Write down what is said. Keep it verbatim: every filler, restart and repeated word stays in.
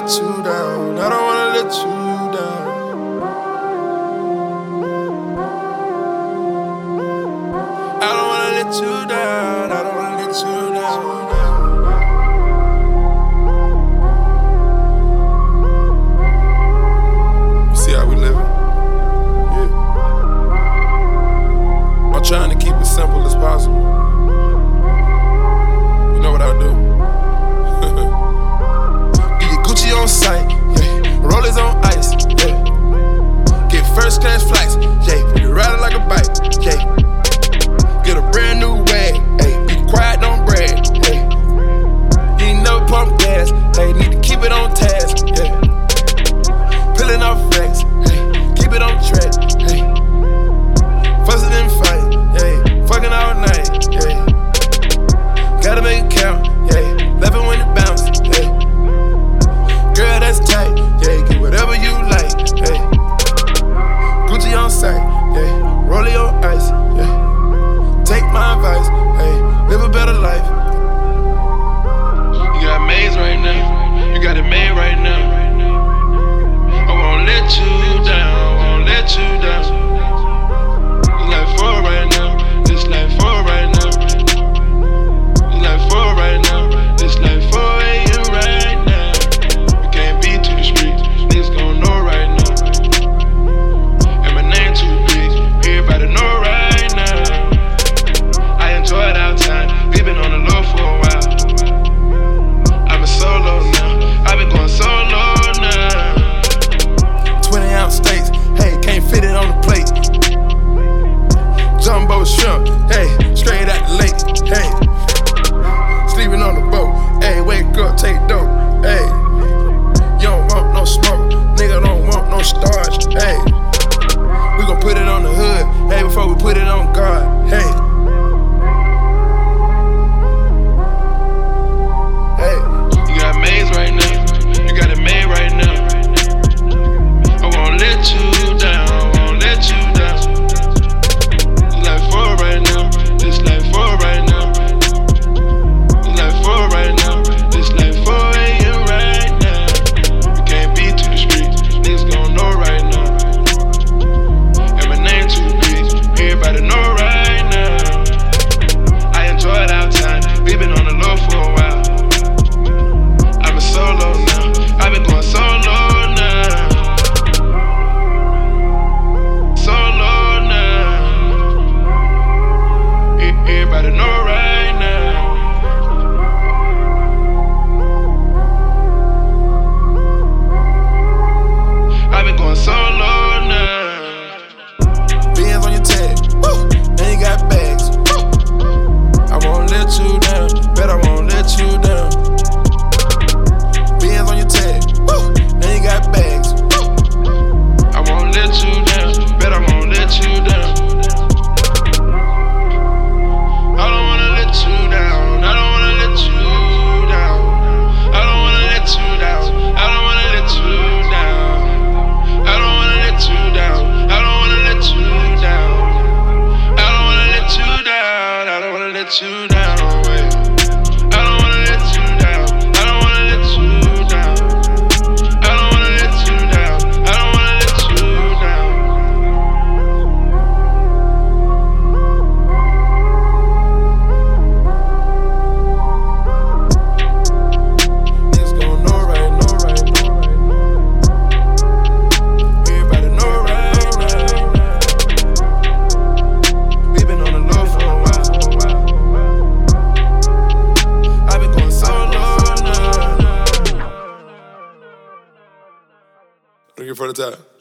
let you down. I don't wanna let you down. I don't wanna let you down. I don't wanna let you down. See how we living? Yeah. I'm trying to keep it simple as possible. You know what I do? Get your Gucci on sight, yeah. Rollers on ice, yeah. Get first class flights, yeah. You ride it like a bike, yeah. Get a brand new wag, hey. Be quiet, don't brag, hey. You ain't never pump gas, hey. Need to keep it on task, yeah. Peeling off racks, hey. Keep it on track, hey. Fussing and fight, yeah. Fucking all night, yeah. Gotta make it count, yeah. Laughing when it bounce, yeah. Girl, that's tight, yeah. Get whatever you like, yeah. Gucci on sight, yeah. Rollie on ice, yeah. Take my advice, hey. Live a better life. You got maze right now. You got it made right now. I won't let you down. I won't let you down. It's like four right now. It's like four right now. It's like four right now. It's like four a m right now. You can't be to the streets. Niggas gon' know right now. And my name too big. Everybody know right now. I enjoy it outside. We been on the low for a while. I'm a solo now. I've been going solo now. twenty ounce steaks. Hey, can't fit it on the plate. Jumbo shrimp, hey, straight out the lake, hey. Sleeping on the boat, hey, wake up, take dope, hey. You don't want no smoke, nigga don't want no starch, hey. We gon' put it on the hood, hey, before we put it on guard, hey. Hey. You got maze right now, you got it made right now. I won't let you down, I won't let you down. It's like four right now, it's like four right now. It's like four right now, it's like four a m right now. You can't be to the streets, niggas gon' know right now. And my name too big, everybody know right now. I enjoy it outside, we been on the low for a while. I'm a solo now, I've been going solo now. Solo now. Everybody know right now. I've been going solo now. Bands on your tag, woo. And you got bags, woo. I won't let you down, bet I won't let you down. Bands on your tag, woo. And you got bags, woo. I won't let you down, bet I won't let you down. I don't wanna let you down. I don't wanna let you down. I don't wanna let you down. I don't wanna let you down. I don't wanna let you down. I don't wanna let you down. I don't wanna let you down. I don't wanna let you down. Wait. I don't wanna let you down. I don't wanna let you down. I don't wanna let you down. I don't wanna let you down. Niggas gon' know right, know right, know right, know right. Everybody know right now. We been on the low for a while. I've been going solo now. Looking for the top.